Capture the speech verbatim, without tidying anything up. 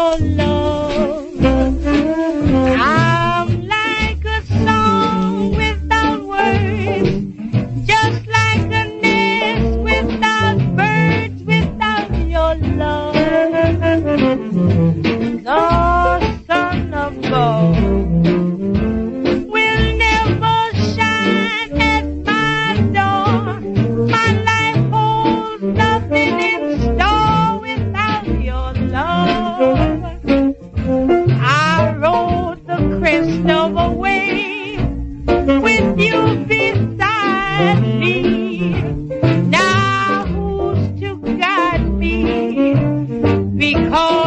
your love. I'm like a song without words, just like a nest without birds, without your love. The sun of God will never shine at my door. My life holds nothing in store without your love. I rode the crest of a wave with you beside me. Now who's to guide me? Because